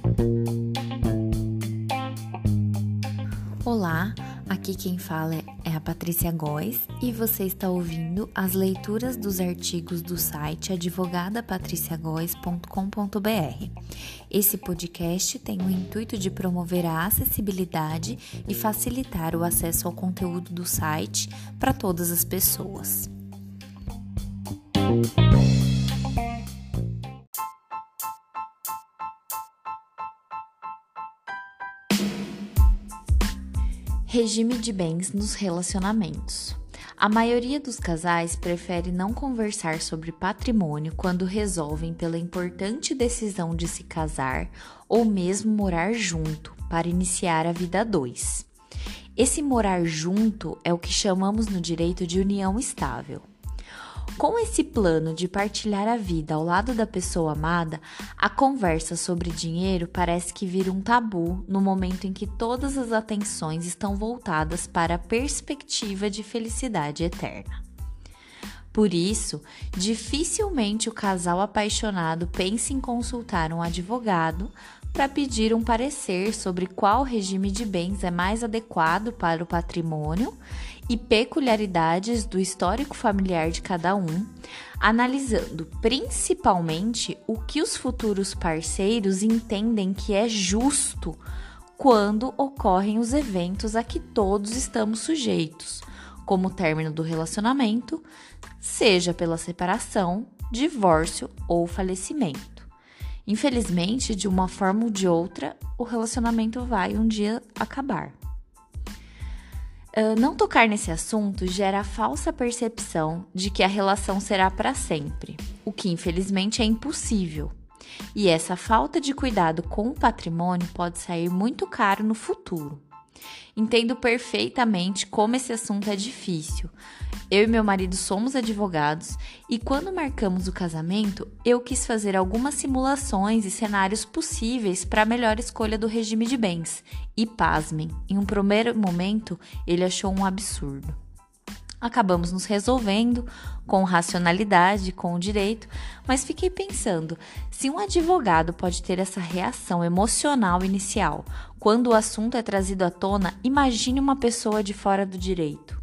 Olá, aqui quem fala é a Patrícia Góes e você está ouvindo as leituras dos artigos do site advogadapatriciagoes.com.br. Esse podcast tem o intuito de promover a acessibilidade e facilitar o acesso ao conteúdo do site para todas as pessoas. Regime de bens nos relacionamentos. A maioria dos casais prefere não conversar sobre patrimônio quando resolvem pela importante decisão de se casar ou mesmo morar junto para iniciar a vida a dois. Esse morar junto é o que chamamos no direito de união estável. Com esse plano de partilhar a vida ao lado da pessoa amada, a conversa sobre dinheiro parece que vira um tabu no momento em que todas as atenções estão voltadas para a perspectiva de felicidade eterna. Por isso, dificilmente o casal apaixonado pensa em consultar um advogado para pedir um parecer sobre qual regime de bens é mais adequado para o patrimônio e peculiaridades do histórico familiar de cada um, analisando principalmente o que os futuros parceiros entendem que é justo quando ocorrem os eventos a que todos estamos sujeitos, como o término do relacionamento, seja pela separação, divórcio ou falecimento. Infelizmente, de uma forma ou de outra, o relacionamento vai um dia acabar. Não tocar nesse assunto gera a falsa percepção de que a relação será para sempre, o que infelizmente é impossível. E essa falta de cuidado com o patrimônio pode sair muito caro no futuro. Entendo perfeitamente como esse assunto é difícil. Eu e meu marido somos advogados e quando marcamos o casamento, eu quis fazer algumas simulações e cenários possíveis para a melhor escolha do regime de bens. E pasmem, em um primeiro momento, ele achou um absurdo. Acabamos nos resolvendo com racionalidade, com o direito, mas fiquei pensando, se um advogado pode ter essa reação emocional inicial quando o assunto é trazido à tona, imagine uma pessoa de fora do direito.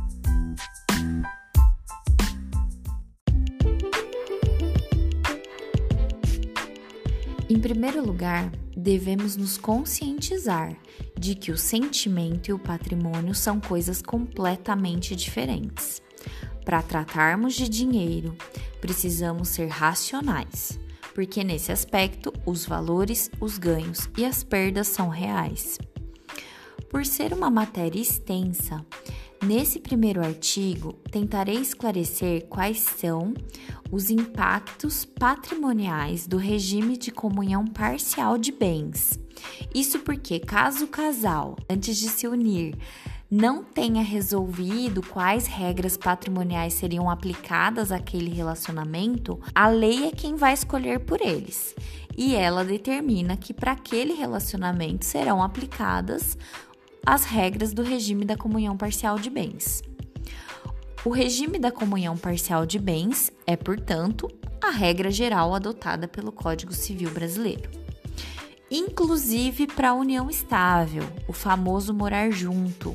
Em primeiro lugar, devemos nos conscientizar de que o sentimento e o patrimônio são coisas completamente diferentes. Para tratarmos de dinheiro, precisamos ser racionais, porque nesse aspecto, os valores, os ganhos e as perdas são reais. Por ser uma matéria extensa, nesse primeiro artigo, tentarei esclarecer quais são os impactos patrimoniais do regime de comunhão parcial de bens. Isso porque, caso o casal, antes de se unir, não tenha resolvido quais regras patrimoniais seriam aplicadas àquele relacionamento, a lei é quem vai escolher por eles. E ela determina que para aquele relacionamento serão aplicadas as regras do regime da comunhão parcial de bens. O regime da comunhão parcial de bens é, portanto, a regra geral adotada pelo Código Civil Brasileiro. Inclusive para a união estável, o famoso morar junto.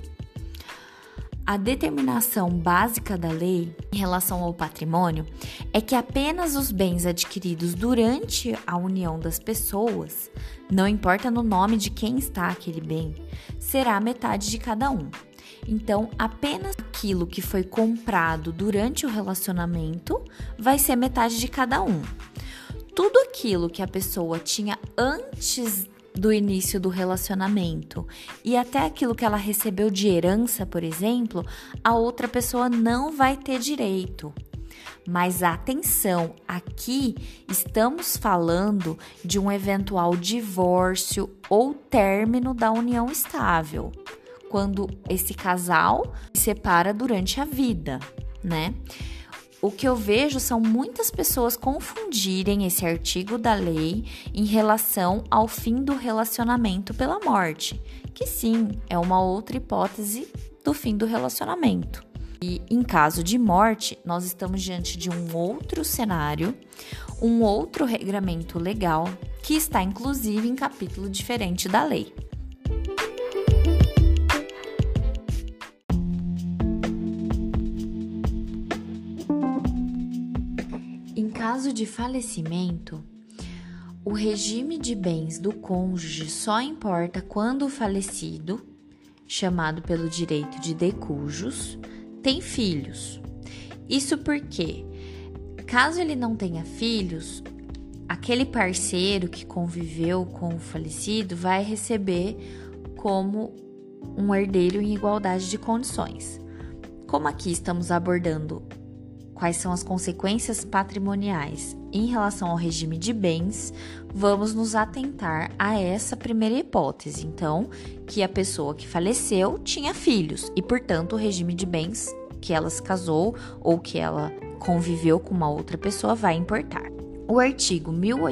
A determinação básica da lei em relação ao patrimônio é que apenas os bens adquiridos durante a união das pessoas, não importa no nome de quem está aquele bem, será metade de cada um. Então, apenas aquilo que foi comprado durante o relacionamento vai ser metade de cada um. Tudo aquilo que a pessoa tinha antes do início do relacionamento e até aquilo que ela recebeu de herança, por exemplo, a outra pessoa não vai ter direito. Mas atenção, aqui estamos falando de um eventual divórcio ou término da união estável, quando esse casal se separa durante a vida, né? O que eu vejo são muitas pessoas confundirem esse artigo da lei em relação ao fim do relacionamento pela morte, que sim, é uma outra hipótese do fim do relacionamento. E em caso de morte, nós estamos diante de um outro cenário, um outro regramento legal que está inclusive em capítulo diferente da lei. Em caso de falecimento, o regime de bens do cônjuge só importa quando o falecido, chamado pelo direito de decujus, tem filhos. Isso porque, caso ele não tenha filhos, aquele parceiro que conviveu com o falecido vai receber como um herdeiro em igualdade de condições. Como aqui estamos abordando quais são as consequências patrimoniais em relação ao regime de bens, vamos nos atentar a essa primeira hipótese. Então, que a pessoa que faleceu tinha filhos e, portanto, o regime de bens que ela se casou ou que ela conviveu com uma outra pessoa vai importar. O artigo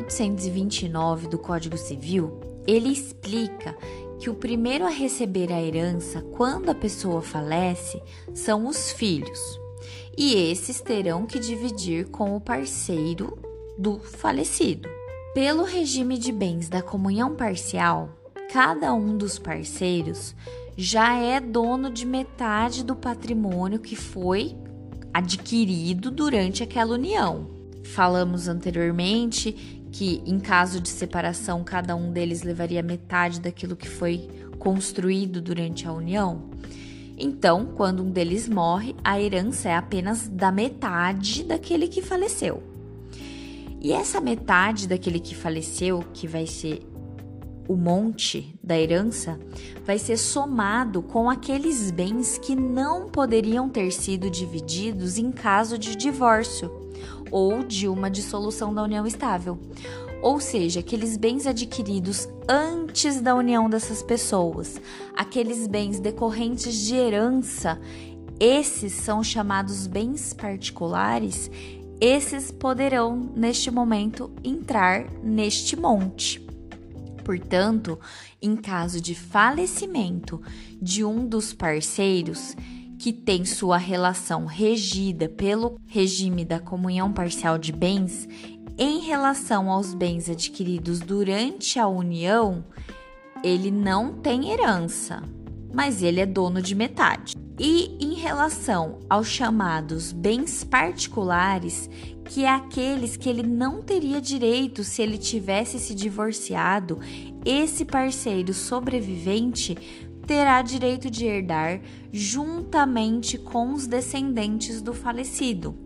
1829 do Código Civil, ele explica que o primeiro a receber a herança quando a pessoa falece são os filhos. E esses terão que dividir com o parceiro do falecido. Pelo regime de bens da comunhão parcial, cada um dos parceiros já é dono de metade do patrimônio que foi adquirido durante aquela união. Falamos anteriormente que, em caso de separação, cada um deles levaria metade daquilo que foi construído durante a união. Então, quando um deles morre, a herança é apenas da metade daquele que faleceu. E essa metade daquele que faleceu, que vai ser o monte da herança, vai ser somado com aqueles bens que não poderiam ter sido divididos em caso de divórcio ou de uma dissolução da união estável. Ou seja, aqueles bens adquiridos antes da união dessas pessoas, aqueles bens decorrentes de herança, esses são chamados bens particulares, esses poderão, neste momento, entrar neste monte. Portanto, em caso de falecimento de um dos parceiros que tem sua relação regida pelo regime da comunhão parcial de bens, em relação aos bens adquiridos durante a união, ele não tem herança, mas ele é dono de metade. E em relação aos chamados bens particulares, que é aqueles que ele não teria direito se ele tivesse se divorciado, esse parceiro sobrevivente terá direito de herdar juntamente com os descendentes do falecido.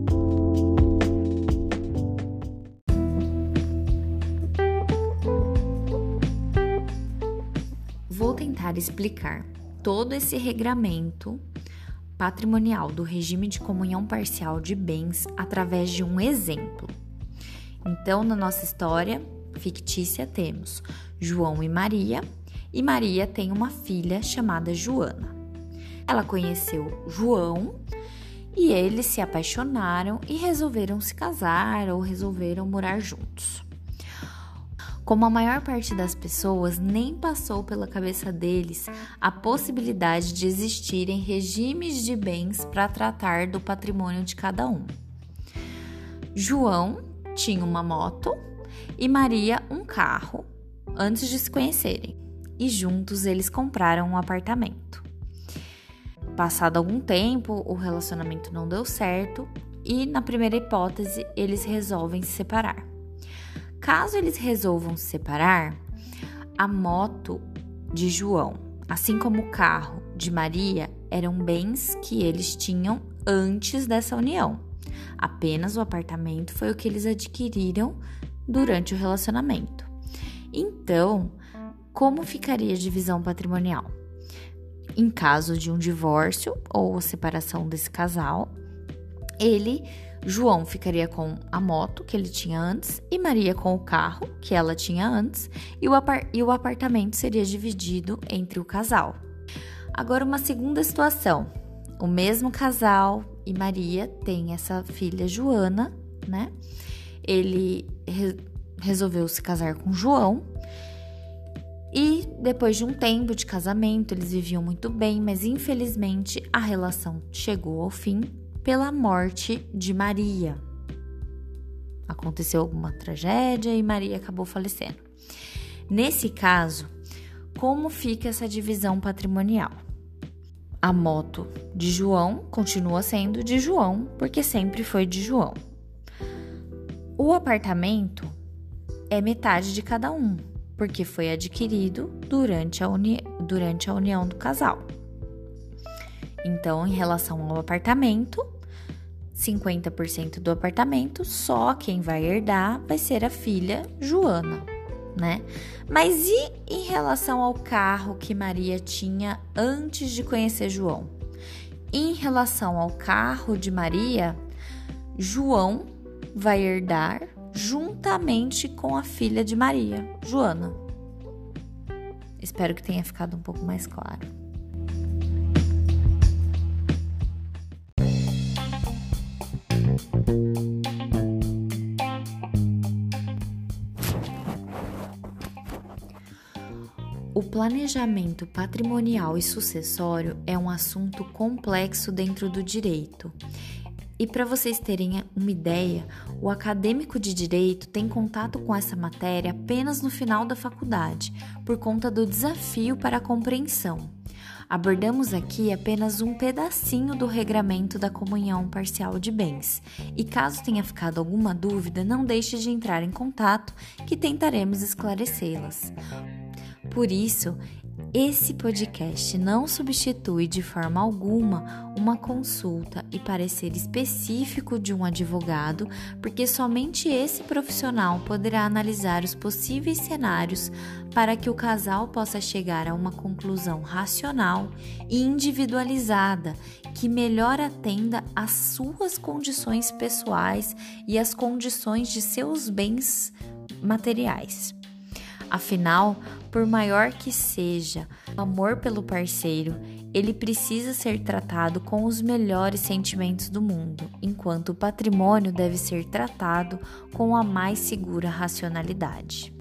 Vou tentar explicar todo esse regramento patrimonial do regime de comunhão parcial de bens através de um exemplo. Então, na nossa história fictícia, temos João e Maria tem uma filha chamada Joana. Ela conheceu João e eles se apaixonaram e resolveram se casar ou resolveram morar juntos. Como a maior parte das pessoas, nem passou pela cabeça deles a possibilidade de existirem regimes de bens para tratar do patrimônio de cada um. João tinha uma moto e Maria um carro antes de se conhecerem, e juntos eles compraram um apartamento. Passado algum tempo, o relacionamento não deu certo e, na primeira hipótese, eles resolvem se separar. Caso eles resolvam se separar, a moto de João, assim como o carro de Maria, eram bens que eles tinham antes dessa união. Apenas o apartamento foi o que eles adquiriram durante o relacionamento. Então, como ficaria a divisão patrimonial? Em caso de um divórcio ou separação desse casal, João ficaria com a moto que ele tinha antes e Maria com o carro que ela tinha antes, e o apartamento seria dividido entre o casal. Agora, uma segunda situação. O mesmo casal e Maria tem essa filha Joana, né? Ele resolveu se casar com João e depois de um tempo de casamento eles viviam muito bem, mas infelizmente a relação chegou ao fim pela morte de Maria. Aconteceu alguma tragédia e Maria acabou falecendo. Nesse caso, como fica essa divisão patrimonial? A moto de João continua sendo de João, porque sempre foi de João. O apartamento é metade de cada um, porque foi adquirido durante a união do casal. Então, em relação ao apartamento, 50% do apartamento, só quem vai herdar vai ser a filha Joana, né? Mas e em relação ao carro que Maria tinha antes de conhecer João? Em relação ao carro de Maria, João vai herdar juntamente com a filha de Maria, Joana. Espero que tenha ficado um pouco mais claro. O planejamento patrimonial e sucessório é um assunto complexo dentro do direito. E para vocês terem uma ideia, o acadêmico de direito tem contato com essa matéria apenas no final da faculdade, por conta do desafio para a compreensão. Abordamos aqui apenas um pedacinho do regramento da comunhão parcial de bens. E caso tenha ficado alguma dúvida, não deixe de entrar em contato que tentaremos esclarecê-las. Por isso, esse podcast não substitui de forma alguma uma consulta e parecer específico de um advogado, porque somente esse profissional poderá analisar os possíveis cenários para que o casal possa chegar a uma conclusão racional e individualizada que melhor atenda às suas condições pessoais e às condições de seus bens materiais. Afinal, por maior que seja o amor pelo parceiro, ele precisa ser tratado com os melhores sentimentos do mundo, enquanto o patrimônio deve ser tratado com a mais segura racionalidade.